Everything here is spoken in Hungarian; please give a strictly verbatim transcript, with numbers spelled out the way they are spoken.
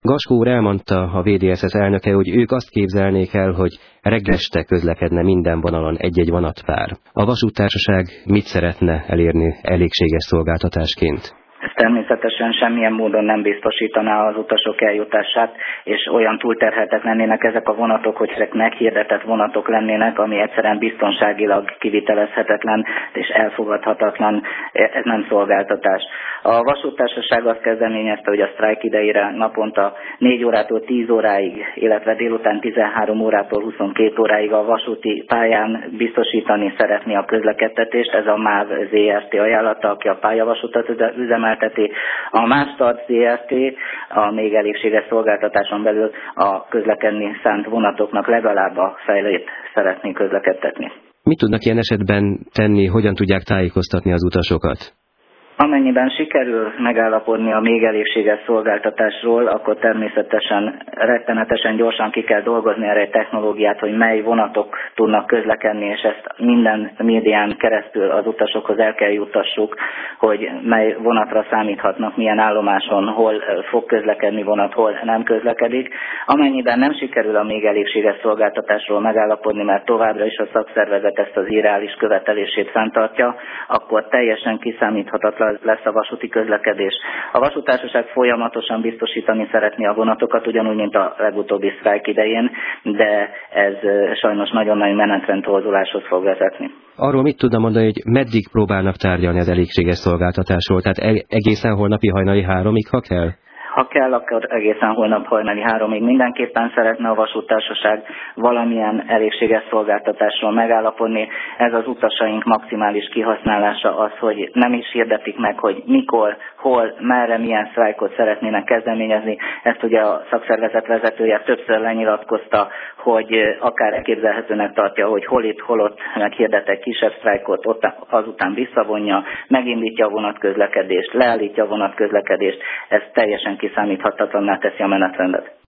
Gaskó úr elmondta a vé dé es es elnöke, hogy ők azt képzelnék el, hogy reggeleste közlekedne minden vonalon egy-egy vonatpár. A vasúttársaság mit szeretne elérni elégséges szolgáltatásként? Ez természetesen semmilyen módon nem biztosítaná az utasok eljutását, és olyan túlterheltek lennének ezek a vonatok, hogy ezek meghirdetett vonatok lennének, ami egyszerűen biztonságilag kivitelezhetetlen és elfogadhatatlan, ez nem szolgáltatás. A vasúttársaság azt kezdeményezte, hogy a sztrájk idejére naponta négy órától tíz óráig, illetve délután tizenhárom órától huszonkét óráig a vasúti pályán biztosítani szeretné a közlekedtetést. Ez a MÁV zé er té ajánlata, aki a pályavasutat üzemelteti. A Mástart zé er té a még elégséges szolgáltatáson belül a közlekedni szánt vonatoknak legalább a felét szeretné közlekedtetni. Mit tudnak ilyen esetben tenni, hogyan tudják tájékoztatni az utasokat? Amennyiben sikerül megállapodni a még elégséges szolgáltatásról, akkor természetesen rettenetesen gyorsan ki kell dolgozni erre egy technológiát, hogy mely vonatok tudnak közlekedni, és ezt minden médián keresztül az utasokhoz el kell juttassuk, hogy mely vonatra számíthatnak, milyen állomáson, hol fog közlekedni vonat, hol nem közlekedik. Amennyiben nem sikerül a még elégséges szolgáltatásról megállapodni, mert továbbra is a szakszervezet ezt az irreális követelését fenntartja, akkor teljesen kiszámíthatatlan lesz a vasúti közlekedés. A vasúttársaság folyamatosan biztosítani szeretné a vonatokat, ugyanúgy, mint a legutóbbi sztrájk idején, de ez sajnos nagyon nagy menetrendtorzuláshoz fog vezetni. Arról mit tudna mondani, hogy meddig próbálnak tárgyalni az elégséges szolgáltatásról? Tehát egészen holnapi hajnali háromig, ha kell? Ha kell, akkor egészen holnap hajnali háromig mindenképpen szeretne a vasúttársaság valamilyen elégséges szolgáltatásról megállapodni. Ez az utasaink maximális kihasználása az, hogy nem is hirdetik meg, hogy mikor, hol, merre, milyen sztrájkot szeretnének kezdeményezni. Ezt ugye a szakszervezet vezetője többször lenyilatkozta, hogy akár elképzelhetőnek tartja, hogy hol itt, hol ott meghirdet egy kisebb sztrájkot, ott azután visszavonja, megindítja a vonatközlekedést, leállítja a vonatközlekedést. Ez teljesen kiszámíthatatlanná teszi a menetrendet.